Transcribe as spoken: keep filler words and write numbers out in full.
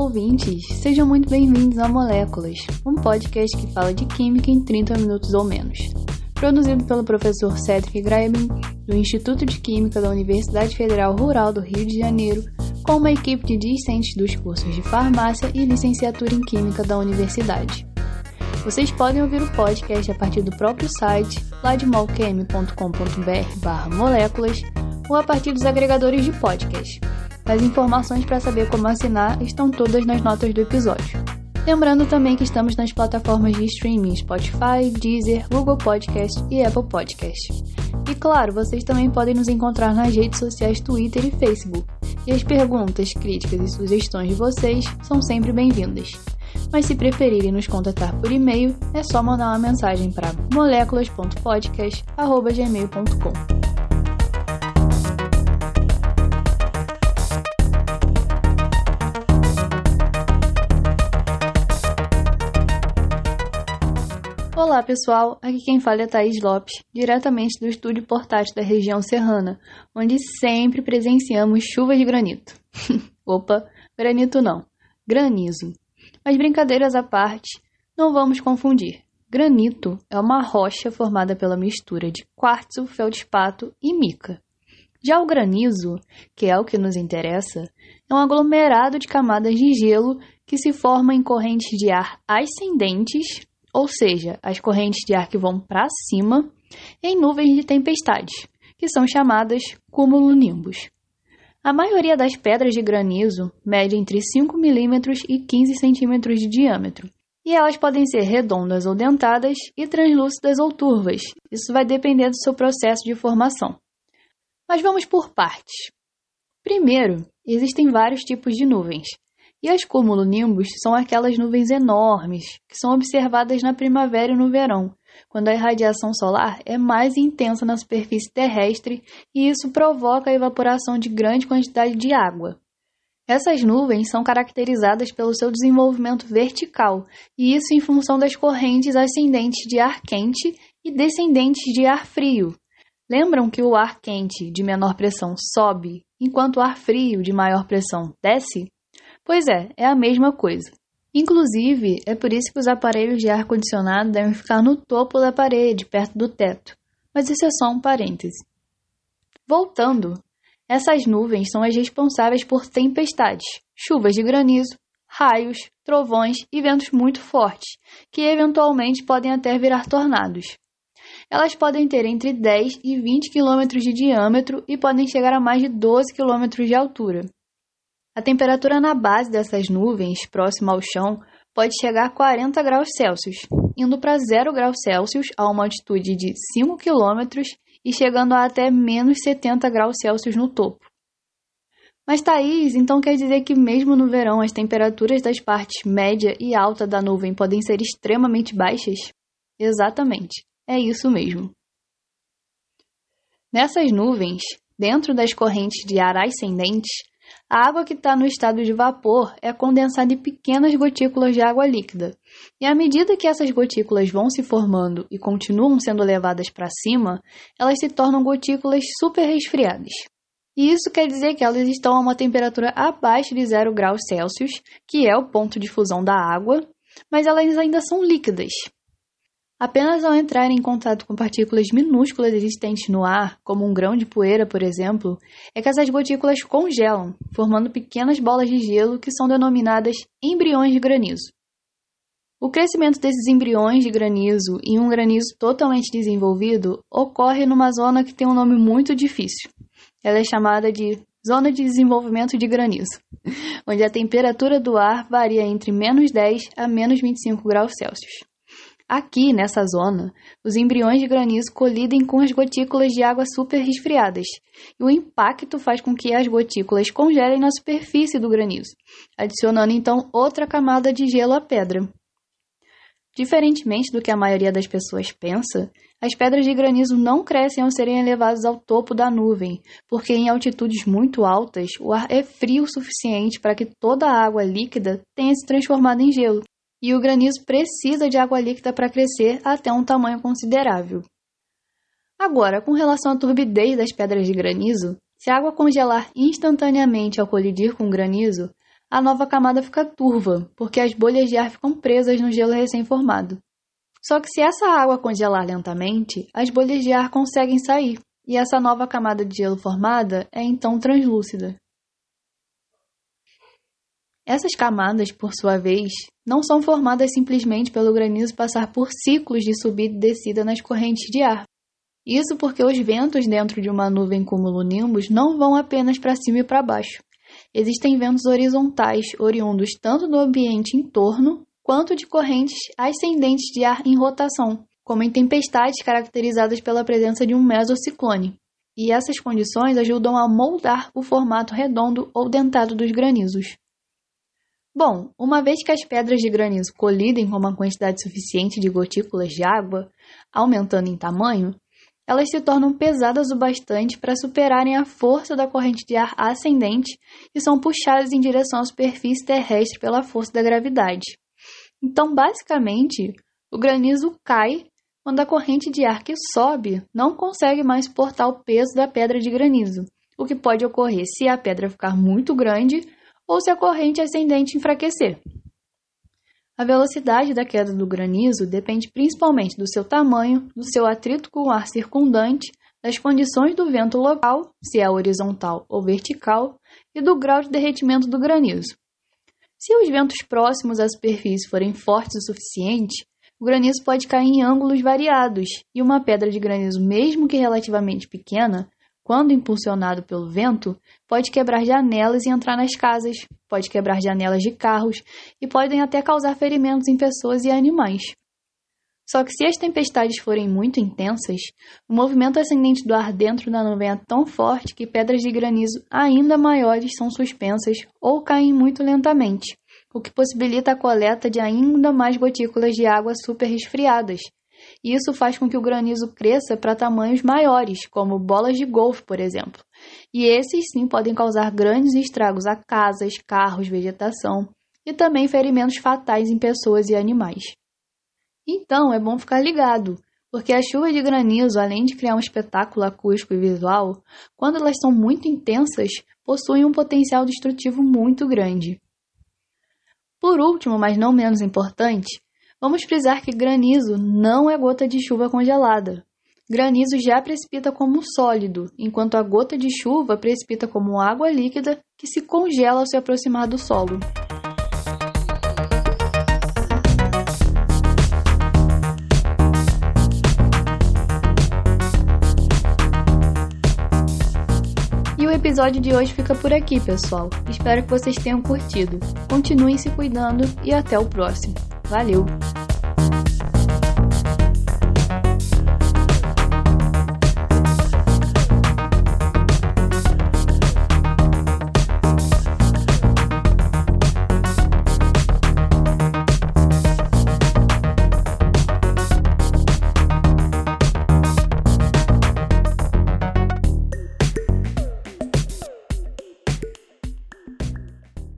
ouvintes! Sejam muito bem-vindos a Moléculas, um podcast que fala de química em trinta minutos ou menos. Produzido pelo professor Cedric Graeben, do Instituto de Química da Universidade Federal Rural do Rio de Janeiro, com uma equipe de discentes dos cursos de Farmácia e Licenciatura em Química da Universidade. Vocês podem ouvir o podcast a partir do próprio site ladmolchem ponto com ponto br barra moléculas ou a partir dos agregadores de podcast. As informações para saber como assinar estão todas nas notas do episódio. Lembrando também que estamos nas plataformas de streaming Spotify, Deezer, Google Podcast e Apple Podcast. E claro, vocês também podem nos encontrar nas redes sociais Twitter e Facebook. E as perguntas, críticas e sugestões de vocês são sempre bem-vindas. Mas se preferirem nos contatar por e-mail, é só mandar uma mensagem para moléculas ponto podcast arroba gmail ponto com. Olá pessoal, aqui quem fala é Thaís Lopes, diretamente do estúdio portátil da região serrana, onde sempre presenciamos chuvas de granito. Opa, granito não, granizo. Mas brincadeiras à parte, não vamos confundir. Granito é uma rocha formada pela mistura de quartzo, feldspato e mica. Já o granizo, que é o que nos interessa, é um aglomerado de camadas de gelo que se forma em correntes de ar ascendentes, ou seja, as correntes de ar que vão para cima, em nuvens de tempestades, que são chamadas cumulonimbus. A maioria das pedras de granizo mede entre cinco milímetros e quinze centímetros de diâmetro, e elas podem ser redondas ou dentadas e translúcidas ou turvas. Isso vai depender do seu processo de formação. Mas vamos por partes. Primeiro, existem vários tipos de nuvens. E as cumulonimbus são aquelas nuvens enormes que são observadas na primavera e no verão, quando a irradiação solar é mais intensa na superfície terrestre e isso provoca a evaporação de grande quantidade de água. Essas nuvens são caracterizadas pelo seu desenvolvimento vertical, e isso em função das correntes ascendentes de ar quente e descendentes de ar frio. Lembram que o ar quente de menor pressão sobe, enquanto o ar frio de maior pressão desce? Pois é, é a mesma coisa. Inclusive, é por isso que os aparelhos de ar-condicionado devem ficar no topo da parede, perto do teto. Mas isso é só um parêntese. Voltando, essas nuvens são as responsáveis por tempestades, chuvas de granizo, raios, trovões e ventos muito fortes, que eventualmente podem até virar tornados. Elas podem ter entre dez e vinte quilômetros de diâmetro e podem chegar a mais de doze quilômetros de altura. A temperatura na base dessas nuvens, próxima ao chão, pode chegar a quarenta graus Celsius, indo para zero graus Celsius a uma altitude de cinco quilômetros e chegando a até menos setenta graus Celsius no topo. Mas Thaís, então quer dizer que mesmo no verão as temperaturas das partes média e alta da nuvem podem ser extremamente baixas? Exatamente, é isso mesmo. Nessas nuvens, dentro das correntes de ar ascendentes, a água que está no estado de vapor é condensada em pequenas gotículas de água líquida, e à medida que essas gotículas vão se formando e continuam sendo levadas para cima, elas se tornam gotículas super resfriadas. E isso quer dizer que elas estão a uma temperatura abaixo de zero graus Celsius, que é o ponto de fusão da água, mas elas ainda são líquidas. Apenas ao entrar em contato com partículas minúsculas existentes no ar, como um grão de poeira, por exemplo, é que essas gotículas congelam, formando pequenas bolas de gelo que são denominadas embriões de granizo. O crescimento desses embriões de granizo em um granizo totalmente desenvolvido ocorre numa zona que tem um nome muito difícil. Ela é chamada de Zona de Desenvolvimento de Granizo, onde a temperatura do ar varia entre menos dez a menos vinte e cinco graus Celsius. Aqui, nessa zona, os embriões de granizo colidem com as gotículas de água super resfriadas, e o impacto faz com que as gotículas congelem na superfície do granizo, adicionando então outra camada de gelo à pedra. Diferentemente do que a maioria das pessoas pensa, as pedras de granizo não crescem ao serem elevadas ao topo da nuvem, porque em altitudes muito altas, o ar é frio o suficiente para que toda a água líquida tenha se transformado em gelo. E o granizo precisa de água líquida para crescer até um tamanho considerável. Agora, com relação à turbidez das pedras de granizo, se a água congelar instantaneamente ao colidir com o granizo, a nova camada fica turva, porque as bolhas de ar ficam presas no gelo recém-formado. Só que se essa água congelar lentamente, as bolhas de ar conseguem sair, e essa nova camada de gelo formada é então translúcida. Essas camadas, por sua vez, não são formadas simplesmente pelo granizo passar por ciclos de subida e descida nas correntes de ar. Isso porque os ventos dentro de uma nuvem cumulonimbus não vão apenas para cima e para baixo. Existem ventos horizontais oriundos tanto do ambiente em torno, quanto de correntes ascendentes de ar em rotação, como em tempestades caracterizadas pela presença de um mesociclone. E essas condições ajudam a moldar o formato redondo ou dentado dos granizos. Bom, uma vez que as pedras de granizo colidem com uma quantidade suficiente de gotículas de água, aumentando em tamanho, elas se tornam pesadas o bastante para superarem a força da corrente de ar ascendente e são puxadas em direção à superfície terrestre pela força da gravidade. Então, basicamente, o granizo cai quando a corrente de ar que sobe não consegue mais suportar o peso da pedra de granizo, o que pode ocorrer se a pedra ficar muito grande ou se a corrente ascendente enfraquecer. A velocidade da queda do granizo depende principalmente do seu tamanho, do seu atrito com o ar circundante, das condições do vento local, se é horizontal ou vertical, e do grau de derretimento do granizo. Se os ventos próximos à superfície forem fortes o suficiente, o granizo pode cair em ângulos variados, e uma pedra de granizo, mesmo que relativamente pequena, quando impulsionado pelo vento, pode quebrar janelas e entrar nas casas, pode quebrar janelas de carros e podem até causar ferimentos em pessoas e animais. Só que se as tempestades forem muito intensas, o movimento ascendente do ar dentro da nuvem é tão forte que pedras de granizo ainda maiores são suspensas ou caem muito lentamente, o que possibilita a coleta de ainda mais gotículas de água super resfriadas. E isso faz com que o granizo cresça para tamanhos maiores, como bolas de golfe, por exemplo. E esses sim podem causar grandes estragos a casas, carros, vegetação e também ferimentos fatais em pessoas e animais. Então, é bom ficar ligado, porque as chuvas de granizo, além de criar um espetáculo acústico e visual, quando elas são muito intensas, possuem um potencial destrutivo muito grande. Por último, mas não menos importante, vamos frisar que granizo não é gota de chuva congelada. Granizo já precipita como sólido, enquanto a gota de chuva precipita como água líquida que se congela ao se aproximar do solo. E o episódio de hoje fica por aqui, pessoal. Espero que vocês tenham curtido. Continuem se cuidando e até o próximo. Valeu!